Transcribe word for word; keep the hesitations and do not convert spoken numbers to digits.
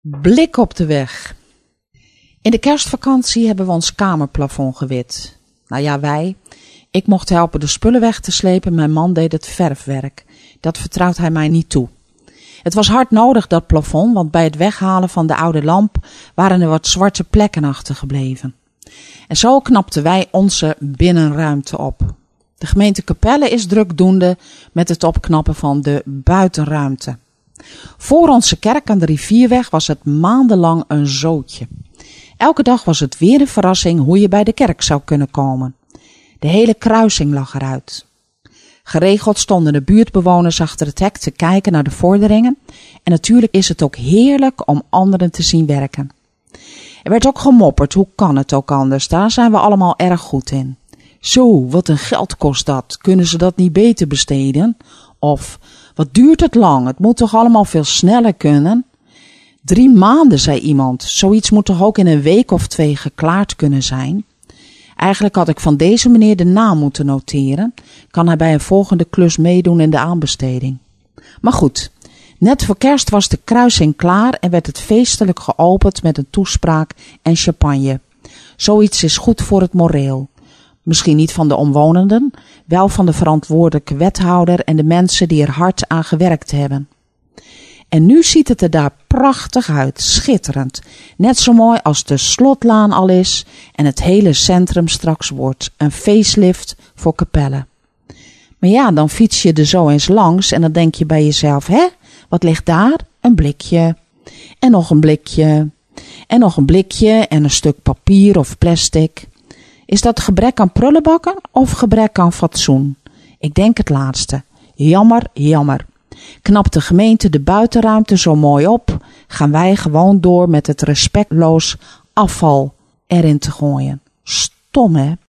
Blik op de weg. In de kerstvakantie hebben we ons kamerplafond gewit. Nou ja, wij. Ik mocht helpen de spullen weg te slepen. Mijn man deed het verfwerk. Dat vertrouwt hij mij niet toe. Het was hard nodig, dat plafond, want bij het weghalen van de oude lamp waren er wat zwarte plekken achtergebleven. En zo knapten wij onze binnenruimte op. De gemeente Capelle is drukdoende met het opknappen van de buitenruimte. Voor onze kerk aan de rivierweg was het maandenlang een zootje. Elke dag was het weer een verrassing hoe je bij de kerk zou kunnen komen. De hele kruising lag eruit. Geregeld stonden de buurtbewoners achter het hek te kijken naar de vorderingen. En natuurlijk is het ook heerlijk om anderen te zien werken. Er werd ook gemopperd, hoe kan het ook anders? Daar zijn we allemaal erg goed in. Zo, wat een geld kost dat. Kunnen ze dat niet beter besteden? Of, wat duurt het lang? Het moet toch allemaal veel sneller kunnen? Drie maanden, zei iemand. Zoiets moet toch ook in een week of twee geklaard kunnen zijn? Eigenlijk had ik van deze meneer de naam moeten noteren. Kan hij bij een volgende klus meedoen in de aanbesteding. Maar goed, net voor kerst was de kruising klaar en werd het feestelijk geopend met een toespraak en champagne. Zoiets is goed voor het moreel. Misschien niet van de omwonenden, wel van de verantwoordelijke wethouder en de mensen die er hard aan gewerkt hebben. En nu ziet het er daar prachtig uit, schitterend. Net zo mooi als de Slotlaan al is en het hele centrum straks wordt. Een facelift voor Capelle. Maar ja, dan fiets je er zo eens langs en dan denk je bij jezelf, hè, wat ligt daar? Een blikje. En nog een blikje. En nog een blikje en een stuk papier of plastic. Is dat gebrek aan prullenbakken of gebrek aan fatsoen? Ik denk het laatste. Jammer, jammer. Knapt de gemeente de buitenruimte zo mooi op, gaan wij gewoon door met het respectloos afval erin te gooien. Stom, hè?